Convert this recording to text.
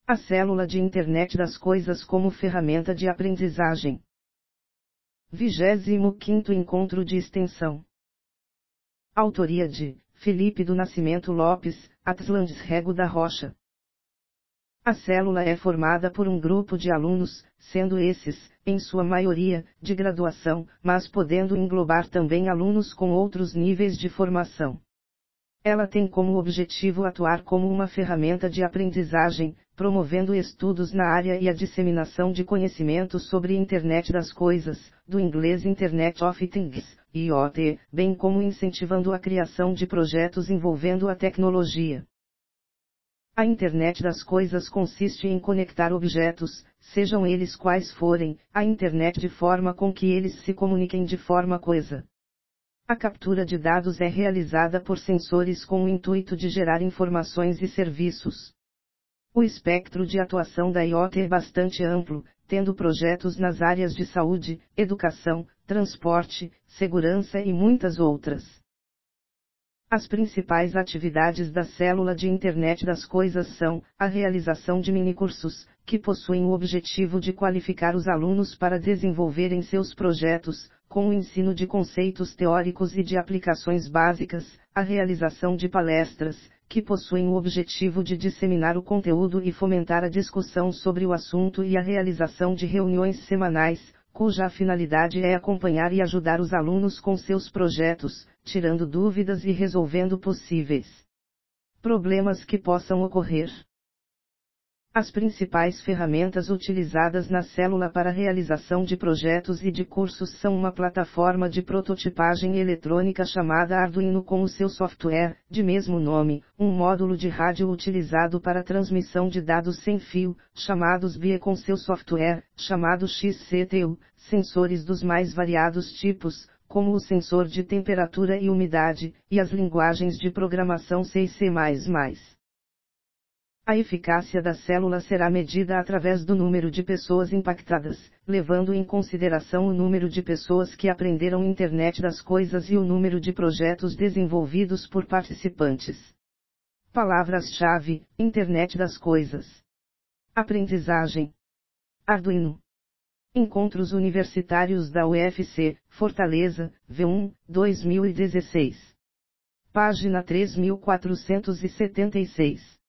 A célula de Internet das Coisas como ferramenta de aprendizagem. 25º Encontro de Extensão. Autoria de Felipe do Nascimento Lopes, Atlandes Rego da Rocha. A célula é formada por um grupo de alunos, sendo esses, em sua maioria, de graduação, mas podendo englobar também alunos com outros níveis de formação. Ela tem como objetivo atuar como uma ferramenta de aprendizagem, promovendo estudos na área e a disseminação de conhecimento sobre Internet das Coisas, do inglês Internet of Things, IoT, bem como incentivando a criação de projetos envolvendo a tecnologia. A Internet das Coisas consiste em conectar objetos, sejam eles quais forem, à Internet de forma com que eles se comuniquem de forma coesa. A captura de dados é realizada por sensores com o intuito de gerar informações e serviços. O espectro de atuação da IoT é bastante amplo, tendo projetos nas áreas de saúde, educação, transporte, segurança e muitas outras. As principais atividades da célula de Internet das Coisas são a realização de minicursos, que possuem o objetivo de qualificar os alunos para desenvolverem seus projetos, com o ensino de conceitos teóricos e de aplicações básicas, a realização de palestras, que possuem o objetivo de disseminar o conteúdo e fomentar a discussão sobre o assunto e a realização de reuniões semanais, cuja finalidade é acompanhar e ajudar os alunos com seus projetos, tirando dúvidas e resolvendo possíveis problemas que possam ocorrer. As principais ferramentas utilizadas na célula para a realização de projetos e de cursos são uma plataforma de prototipagem eletrônica chamada Arduino com o seu software, de mesmo nome, um módulo de rádio utilizado para transmissão de dados sem fio, chamados BIE com seu software, chamado XCTU, sensores dos mais variados tipos, como o sensor de temperatura e umidade, e as linguagens de programação C e C++. A eficácia da célula será medida através do número de pessoas impactadas, levando em consideração o número de pessoas que aprenderam Internet das Coisas e o número de projetos desenvolvidos por participantes. Palavras-chave: Internet das Coisas. Aprendizagem. Arduino. Encontros Universitários da UFC, Fortaleza, V1, 2016. Página 3476.